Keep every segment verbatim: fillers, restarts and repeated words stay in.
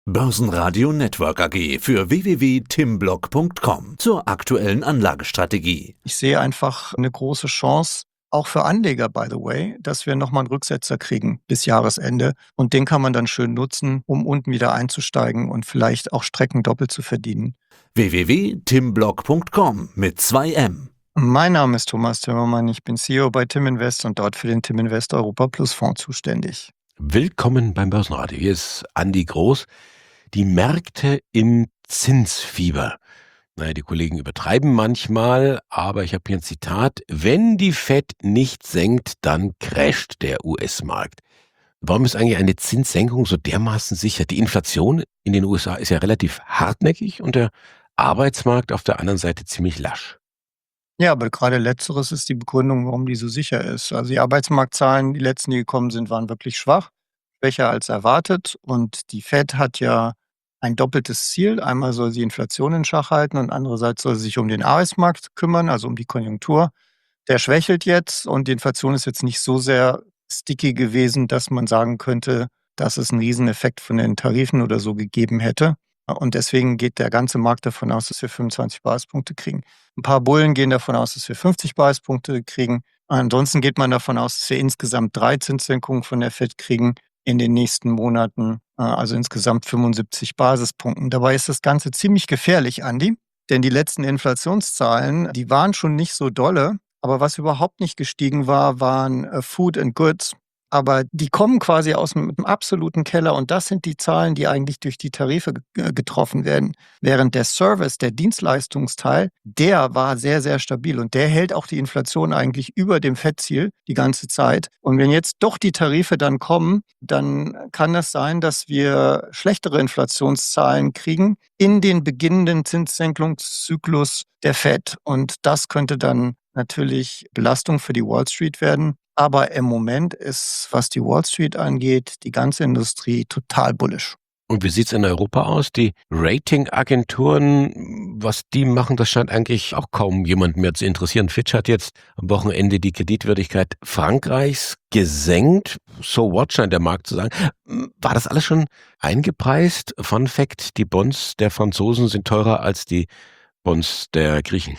Börsenradio Network A G für w w w punkt timblock punkt com zur aktuellen Anlagestrategie. Ich sehe einfach eine große Chance, auch für Anleger, by the way, dass wir nochmal einen Rücksetzer kriegen bis Jahresende. Und den kann man dann schön nutzen, um unten wieder einzusteigen und vielleicht auch Strecken doppelt zu verdienen. w w w punkt timblock punkt com mit zwei M. Mein Name ist Thomas Timmermann, ich bin C E O bei Timinvest und dort für den Timinvest Europa Plus Fonds zuständig. Willkommen beim Börsenradio. Hier ist Andi Groß. Die Märkte im Zinsfieber. Naja, die Kollegen übertreiben manchmal, aber ich habe hier ein Zitat. Wenn die Fed nicht senkt, dann crasht der U S-Markt. Warum ist eigentlich eine Zinssenkung so dermaßen sicher? Die Inflation in den U S A ist ja relativ hartnäckig und der Arbeitsmarkt auf der anderen Seite ziemlich lasch. Ja, aber gerade Letzteres ist die Begründung, warum die so sicher ist. Also die Arbeitsmarktzahlen, die letzten, die gekommen sind, waren wirklich schwach, schwächer als erwartet. Und die Fed hat ja ein doppeltes Ziel. Einmal soll sie Inflation in Schach halten und andererseits soll sie sich um den Arbeitsmarkt kümmern, also um die Konjunktur. Der schwächelt jetzt und die Inflation ist jetzt nicht so sehr sticky gewesen, dass man sagen könnte, dass es einen Rieseneffekt von den Tarifen oder so gegeben hätte. Und deswegen geht der ganze Markt davon aus, dass wir fünfundzwanzig Basispunkte kriegen. Ein paar Bullen gehen davon aus, dass wir fünfzig Basispunkte kriegen. Ansonsten geht man davon aus, dass wir insgesamt drei Zinssenkungen von der Fed kriegen in den nächsten Monaten, also insgesamt fünfundsiebzig Basispunkten. Dabei ist das Ganze ziemlich gefährlich, Andi, denn die letzten Inflationszahlen, die waren schon nicht so dolle, aber was überhaupt nicht gestiegen war, waren Food and Goods. Aber die kommen quasi aus dem, dem absoluten Keller und das sind die Zahlen, die eigentlich durch die Tarife g- getroffen werden. Während der Service, der Dienstleistungsteil, der war sehr, sehr stabil und der hält auch die Inflation eigentlich über dem Fettziel die ganze Zeit. Und wenn jetzt doch die Tarife dann kommen, dann kann es sein, dass wir schlechtere Inflationszahlen kriegen in den beginnenden Zinssenkungszyklus der Fed. Und das könnte dann natürlich Belastung für die Wall Street werden. Aber im Moment ist, was die Wall Street angeht, die ganze Industrie total bullish. Und wie sieht's in Europa aus? Die Ratingagenturen, was die machen, das scheint eigentlich auch kaum jemand mehr zu interessieren. Fitch hat jetzt am Wochenende die Kreditwürdigkeit Frankreichs gesenkt. So what, scheint der Markt zu sagen. War das alles schon eingepreist? Fun Fact, die Bonds der Franzosen sind teurer als die Bonds der Griechen.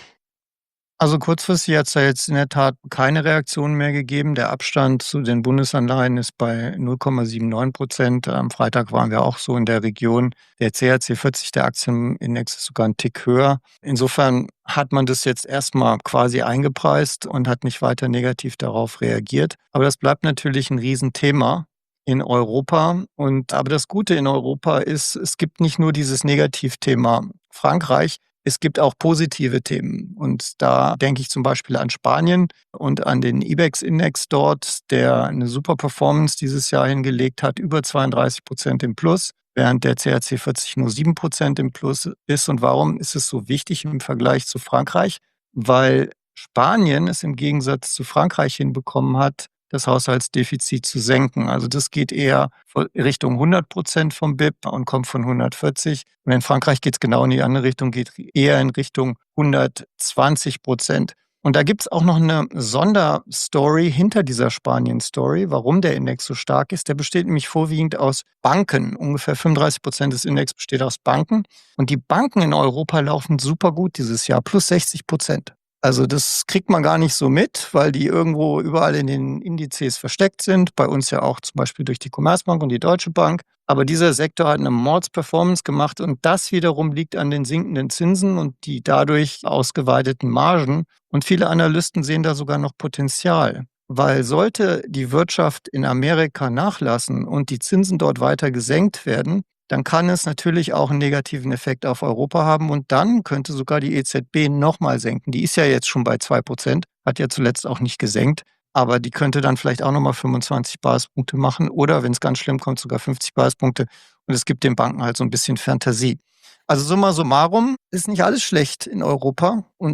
Also kurzfristig hat es ja jetzt in der Tat keine Reaktion mehr gegeben. Der Abstand zu den Bundesanleihen ist bei null Komma neunundsiebzig Prozent. Am Freitag waren wir auch so in der Region. Der C A C vierzig, der Aktienindex, ist sogar einen Tick höher. Insofern hat man das jetzt erstmal quasi eingepreist und hat nicht weiter negativ darauf reagiert. Aber das bleibt natürlich ein Riesenthema in Europa. Und aber das Gute in Europa ist, es gibt nicht nur dieses Negativthema Frankreich, es gibt auch positive Themen und da denke ich zum Beispiel an Spanien und an den IBEX-Index dort, der eine super Performance dieses Jahr hingelegt hat, über zweiunddreißig Prozent im Plus, während der C A C vierzig nur sieben Prozent im Plus ist. Und warum ist es so wichtig im Vergleich zu Frankreich? Weil Spanien es im Gegensatz zu Frankreich hinbekommen hat, das Haushaltsdefizit zu senken. Also das geht eher Richtung hundert Prozent vom B I P und kommt von hundertvierzig. Und in Frankreich geht es genau in die andere Richtung, geht eher in Richtung hundertzwanzig Prozent. Und da gibt es auch noch eine Sonderstory hinter dieser Spanien-Story, warum der Index so stark ist. Der besteht nämlich vorwiegend aus Banken. Ungefähr fünfunddreißig Prozent des Index besteht aus Banken. Und die Banken in Europa laufen super gut dieses Jahr, plus sechzig Prozent. Also das kriegt man gar nicht so mit, weil die irgendwo überall in den Indizes versteckt sind. Bei uns ja auch zum Beispiel durch die Commerzbank und die Deutsche Bank. Aber dieser Sektor hat eine Mordsperformance gemacht und das wiederum liegt an den sinkenden Zinsen und die dadurch ausgeweiteten Margen. Und viele Analysten sehen da sogar noch Potenzial. Weil sollte die Wirtschaft in Amerika nachlassen und die Zinsen dort weiter gesenkt werden, dann kann es natürlich auch einen negativen Effekt auf Europa haben und dann könnte sogar die E Z B nochmal senken. Die ist ja jetzt schon bei zwei Prozent, hat ja zuletzt auch nicht gesenkt, aber die könnte dann vielleicht auch nochmal fünfundzwanzig Basispunkte machen oder, wenn es ganz schlimm kommt, sogar fünfzig Basispunkte und es gibt den Banken halt so ein bisschen Fantasie. Also summa summarum ist nicht alles schlecht in Europa und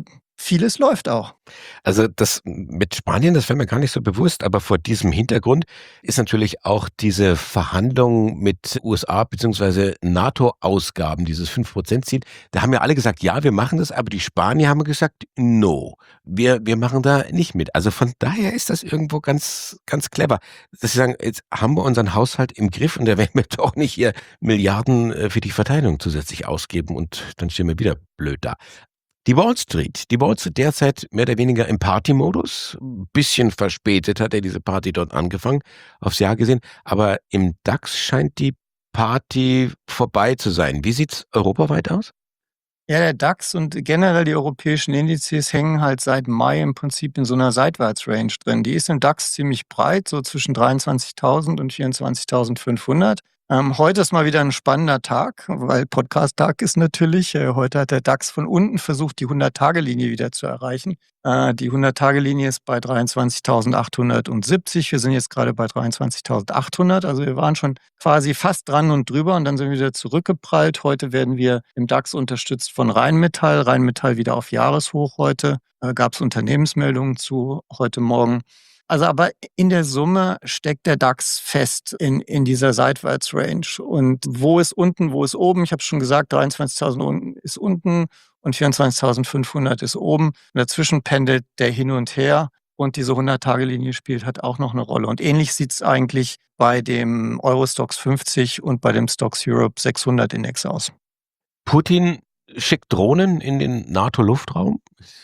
vieles läuft auch. Also das mit Spanien, das wäre mir gar nicht so bewusst, aber vor diesem Hintergrund ist natürlich auch diese Verhandlung mit U S A bzw. NATO-Ausgaben, dieses fünf Prozent Ziel, da haben ja alle gesagt, ja, wir machen das, aber die Spanier haben gesagt, no, wir, wir machen da nicht mit. Also von daher ist das irgendwo ganz, ganz clever, dass sie sagen, jetzt haben wir unseren Haushalt im Griff und da werden wir doch nicht hier Milliarden äh, für die Verteidigung zusätzlich ausgeben und dann stehen wir wieder blöd da. Die Wall Street, die Wall Street derzeit mehr oder weniger im Party-Modus. Ein bisschen verspätet hat er diese Party dort angefangen, aufs Jahr gesehen. Aber im DAX scheint die Party vorbei zu sein. Wie sieht's europaweit aus? Ja, der DAX und generell die europäischen Indizes hängen halt seit Mai im Prinzip in so einer Seitwärtsrange drin. Die ist im DAX ziemlich breit, so zwischen dreiundzwanzigtausend und vierundzwanzigtausendfünfhundert. Ähm, heute ist mal wieder ein spannender Tag, weil Podcast-Tag ist natürlich. Äh, heute hat der DAX von unten versucht, die hundert-Tage-Linie wieder zu erreichen. Äh, die hundert-Tage-Linie ist bei dreiundzwanzigtausendachthundertsiebzig. Wir sind jetzt gerade bei dreiundzwanzigtausendachthundert. Also wir waren schon quasi fast dran und drüber und dann sind wir wieder zurückgeprallt. Heute werden wir im DAX unterstützt von Rheinmetall. Rheinmetall wieder auf Jahreshoch heute. Äh, gab es Unternehmensmeldungen zu heute Morgen. Also aber in der Summe steckt der DAX fest in, in dieser Seitwärtsrange. Und wo ist unten, wo ist oben? Ich habe schon gesagt, dreiundzwanzigtausend ist unten und vierundzwanzigtausendfünfhundert ist oben. Und dazwischen pendelt der hin und her. Und diese hundert-Tage-Linie spielt halt auch noch eine Rolle. Und ähnlich sieht es eigentlich bei dem Euro-Stoxx fünfzig und bei dem Stoxx Europe sechshundert Index aus. Putin schickt Drohnen in den NATO-Luftraum.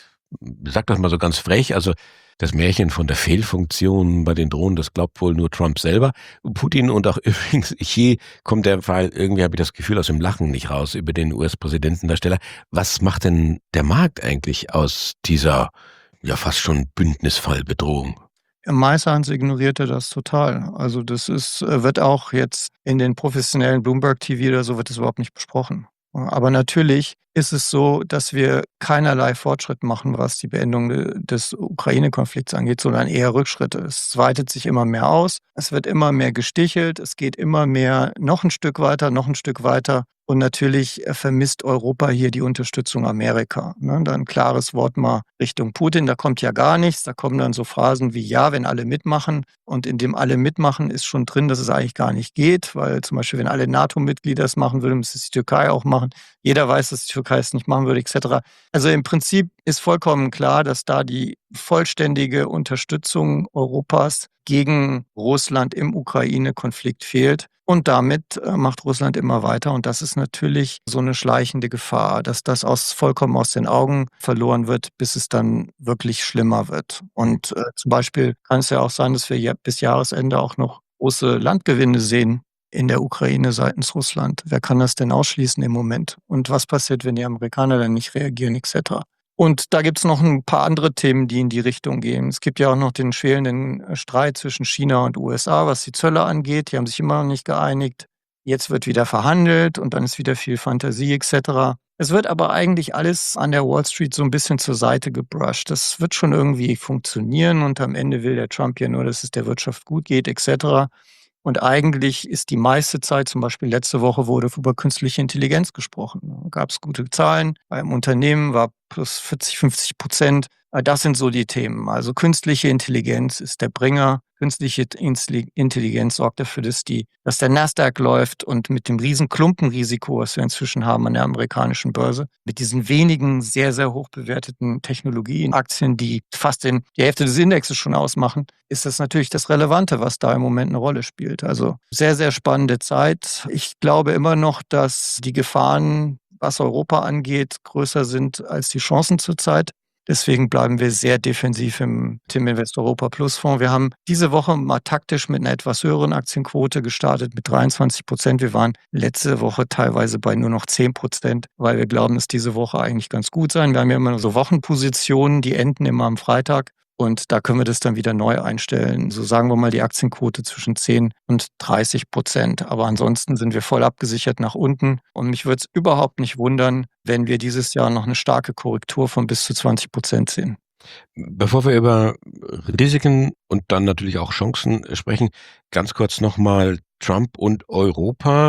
Sag das mal so ganz frech. Also das Märchen von der Fehlfunktion bei den Drohnen, das glaubt wohl nur Trump selber. Putin und auch übrigens Xi kommt der Fall, irgendwie habe ich das Gefühl, aus dem Lachen nicht raus über den U S-Präsidentendarsteller. Was macht denn der Markt eigentlich aus dieser ja fast schon Bündnisfallbedrohung? Im Meistens ignoriert er das total. Also das ist, wird auch jetzt in den professionellen Bloomberg-T V oder so wird das überhaupt nicht besprochen. Aber natürlich ist es so, dass wir keinerlei Fortschritt machen, was die Beendung des Ukraine-Konflikts angeht, sondern eher Rückschritte. Es weitet sich immer mehr aus, es wird immer mehr gestichelt, es geht immer mehr noch ein Stück weiter, noch ein Stück weiter. Und natürlich vermisst Europa hier die Unterstützung Amerika. Ne? Da ein klares Wort mal Richtung Putin, da kommt ja gar nichts. Da kommen dann so Phrasen wie, ja, wenn alle mitmachen. Und in dem alle mitmachen ist schon drin, dass es eigentlich gar nicht geht. Weil zum Beispiel, wenn alle NATO-Mitglieder es machen würden, müsste es die Türkei auch machen. Jeder weiß, dass die Türkei es nicht machen würde, et cetera. Also im Prinzip ist vollkommen klar, dass da die vollständige Unterstützung Europas gegen Russland im Ukraine-Konflikt fehlt. Und damit macht Russland immer weiter. Und das ist natürlich so eine schleichende Gefahr, dass das aus, vollkommen aus den Augen verloren wird, bis es dann wirklich schlimmer wird. Und äh, zum Beispiel kann es ja auch sein, dass wir ja bis Jahresende auch noch große Landgewinne sehen in der Ukraine seitens Russland. Wer kann das denn ausschließen im Moment? Und was passiert, wenn die Amerikaner dann nicht reagieren, et cetera? Und da gibt es noch ein paar andere Themen, die in die Richtung gehen. Es gibt ja auch noch den schwelenden Streit zwischen China und U S A, was die Zölle angeht. Die haben sich immer noch nicht geeinigt. Jetzt wird wieder verhandelt und dann ist wieder viel Fantasie et cetera. Es wird aber eigentlich alles an der Wall Street so ein bisschen zur Seite gebrusht. Das wird schon irgendwie funktionieren und am Ende will der Trump ja nur, dass es der Wirtschaft gut geht et cetera. Und eigentlich ist die meiste Zeit, zum Beispiel letzte Woche wurde über künstliche Intelligenz gesprochen. Da gab es gute Zahlen, beim Unternehmen war plus vierzig, fünfzig Prozent. Das sind so die Themen. Also künstliche Intelligenz ist der Bringer. Künstliche Intelligenz sorgt dafür, dass, die, dass der Nasdaq läuft und mit dem riesen Klumpenrisiko, was wir inzwischen haben an der amerikanischen Börse, mit diesen wenigen sehr, sehr hoch bewerteten Technologieaktien, die fast den, die Hälfte des Indexes schon ausmachen, ist das natürlich das Relevante, was da im Moment eine Rolle spielt. Also sehr, sehr spannende Zeit. Ich glaube immer noch, dass die Gefahren, was Europa angeht, größer sind als die Chancen zurzeit. Deswegen bleiben wir sehr defensiv im Tim Invest Europa Plus Fonds. Wir haben diese Woche mal taktisch mit einer etwas höheren Aktienquote gestartet mit dreiundzwanzig Prozent. Wir waren letzte Woche teilweise bei nur noch zehn Prozent, weil wir glauben, dass diese Woche eigentlich ganz gut sein. Wir haben ja immer so Wochenpositionen, die enden immer am Freitag. Und da können wir das dann wieder neu einstellen. So sagen wir mal die Aktienquote zwischen zehn und dreißig Prozent. Aber ansonsten sind wir voll abgesichert nach unten. Und mich würde es überhaupt nicht wundern, wenn wir dieses Jahr noch eine starke Korrektur von bis zu zwanzig Prozent sehen. Bevor wir über Risiken und dann natürlich auch Chancen sprechen, ganz kurz nochmal Trump und Europa.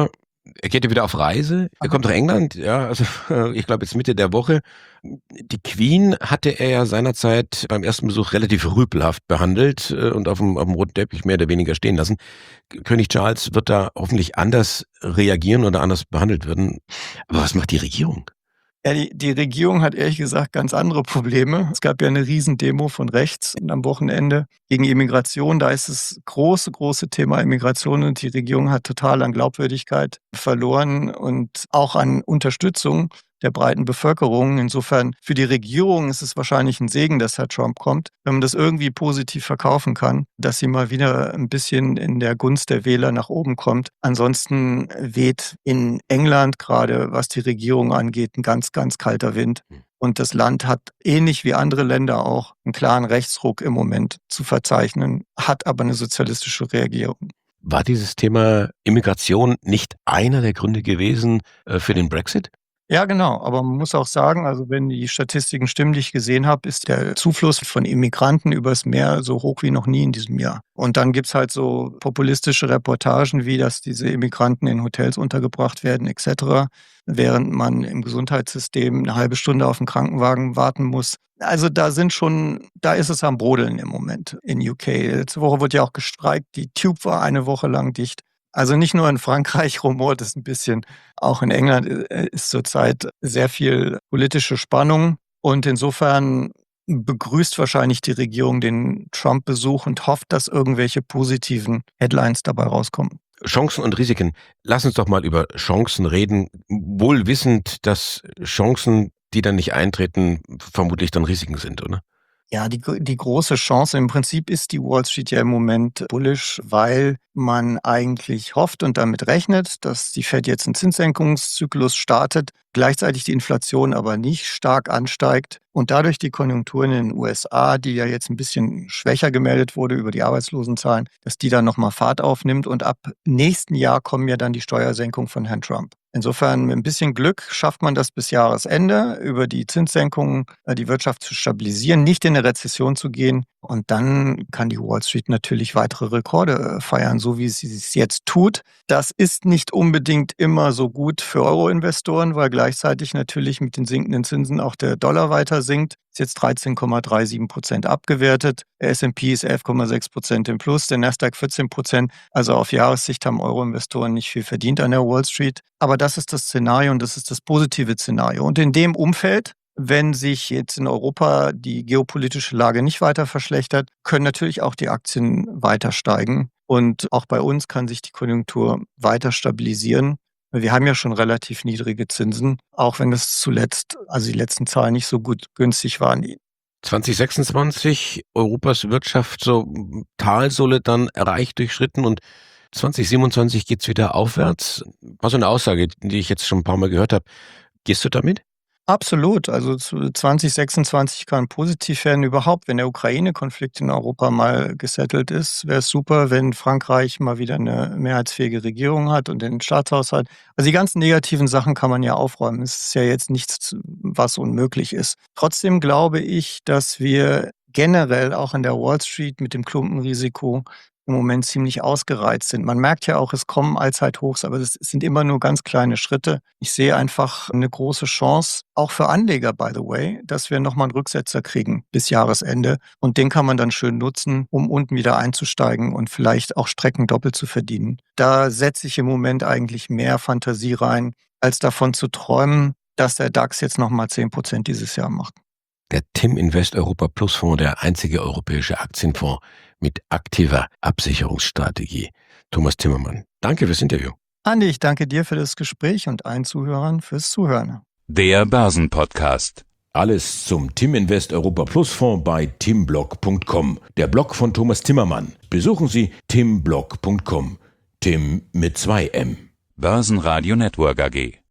Er geht ja wieder auf Reise. Er kommt nach England. Ja, also ich glaube jetzt Mitte der Woche. Die Queen hatte er ja seinerzeit beim ersten Besuch relativ rüpelhaft behandelt und auf dem, auf dem roten Teppich mehr oder weniger stehen lassen. König Charles wird da hoffentlich anders reagieren oder anders behandelt werden. Aber was macht die Regierung? Ja, die, die Regierung hat ehrlich gesagt ganz andere Probleme. Es gab ja eine Riesendemo von rechts am Wochenende gegen Immigration. Da ist das große, große Thema Immigration und die Regierung hat total an Glaubwürdigkeit verloren und auch an Unterstützung der breiten Bevölkerung. Insofern für die Regierung ist es wahrscheinlich ein Segen, dass Herr Trump kommt, wenn man das irgendwie positiv verkaufen kann, dass sie mal wieder ein bisschen in der Gunst der Wähler nach oben kommt. Ansonsten weht in England gerade, was die Regierung angeht, ein ganz, ganz kalter Wind. Und das Land hat, ähnlich wie andere Länder auch, einen klaren Rechtsruck im Moment zu verzeichnen, hat aber eine sozialistische Regierung. War dieses Thema Immigration nicht einer der Gründe gewesen äh, für den Brexit? Ja, genau. Aber man muss auch sagen, also wenn die Statistiken stimmen, die ich gesehen habe, ist der Zufluss von Immigranten übers Meer so hoch wie noch nie in diesem Jahr. Und dann gibt's halt so populistische Reportagen, wie dass diese Immigranten in Hotels untergebracht werden et cetera, während man im Gesundheitssystem eine halbe Stunde auf den Krankenwagen warten muss. Also da sind schon, da ist es am Brodeln im Moment in U K. Letzte Woche wurde ja auch gestreikt, die Tube war eine Woche lang dicht. Also nicht nur in Frankreich rumort es ein bisschen, auch in England ist zurzeit sehr viel politische Spannung. Und insofern begrüßt wahrscheinlich die Regierung den Trump-Besuch und hofft, dass irgendwelche positiven Headlines dabei rauskommen. Chancen und Risiken. Lass uns doch mal über Chancen reden, wohl wissend, dass Chancen, die dann nicht eintreten, vermutlich dann Risiken sind, oder? Ja, die, die große Chance im Prinzip ist die Wall Street ja im Moment bullish, weil man eigentlich hofft und damit rechnet, dass die Fed jetzt einen Zinssenkungszyklus startet, gleichzeitig die Inflation aber nicht stark ansteigt und dadurch die Konjunkturen in den U S A, die ja jetzt ein bisschen schwächer gemeldet wurde über die Arbeitslosenzahlen, dass die dann nochmal Fahrt aufnimmt und ab nächsten Jahr kommen ja dann die Steuersenkungen von Herrn Trump. Insofern mit ein bisschen Glück schafft man das bis Jahresende, über die Zinssenkungen die Wirtschaft zu stabilisieren, nicht in eine Rezession zu gehen. Und dann kann die Wall Street natürlich weitere Rekorde feiern, so wie sie es jetzt tut. Das ist nicht unbedingt immer so gut für Euro-Investoren, weil gleichzeitig natürlich mit den sinkenden Zinsen auch der Dollar weiter sinkt. Ist jetzt dreizehn Komma siebenunddreißig Prozent abgewertet. Der S und P ist elf Komma sechs Prozent im Plus, der Nasdaq vierzehn Prozent. Also auf Jahressicht haben Euro-Investoren nicht viel verdient an der Wall Street. Aber das ist das Szenario und das ist das positive Szenario. Und in dem Umfeld, wenn sich jetzt in Europa die geopolitische Lage nicht weiter verschlechtert, können natürlich auch die Aktien weiter steigen. Und auch bei uns kann sich die Konjunktur weiter stabilisieren. Wir haben ja schon relativ niedrige Zinsen, auch wenn es zuletzt, also die letzten Zahlen nicht so gut günstig waren. zwanzig sechsundzwanzig, Europas Wirtschaft so Talsohle dann erreicht, durchschritten und zwanzig siebenundzwanzig geht's wieder aufwärts. War so eine Aussage, die ich jetzt schon ein paar Mal gehört habe. Gehst du damit? Absolut. Also zwanzig sechsundzwanzig kann positiv werden überhaupt. Wenn der Ukraine-Konflikt in Europa mal gesettelt ist, wäre es super, wenn Frankreich mal wieder eine mehrheitsfähige Regierung hat und den Staatshaushalt. Also die ganzen negativen Sachen kann man ja aufräumen. Es ist ja jetzt nichts, was unmöglich ist. Trotzdem glaube ich, dass wir generell auch an der Wall Street mit dem Klumpenrisiko im Moment ziemlich ausgereizt sind. Man merkt ja auch, es kommen Allzeithochs, aber es sind immer nur ganz kleine Schritte. Ich sehe einfach eine große Chance, auch für Anleger, by the way, dass wir nochmal einen Rücksetzer kriegen bis Jahresende. Und den kann man dann schön nutzen, um unten wieder einzusteigen und vielleicht auch Strecken doppelt zu verdienen. Da setze ich im Moment eigentlich mehr Fantasie rein, als davon zu träumen, dass der DAX jetzt nochmal zehn Prozent dieses Jahr macht. Der Tim Invest Europa Plus Fonds, der einzige europäische Aktienfonds mit aktiver Absicherungsstrategie. Thomas Timmermann, danke fürs Interview. Andi, ich danke dir für das Gespräch und allen Zuhörern fürs Zuhören. Der Börsenpodcast. Alles zum Tim Invest Europa Plus Fonds bei timblog punkt com, der Blog von Thomas Timmermann. Besuchen Sie timblog punkt com. Tim mit zwei M. Börsenradio Network A G.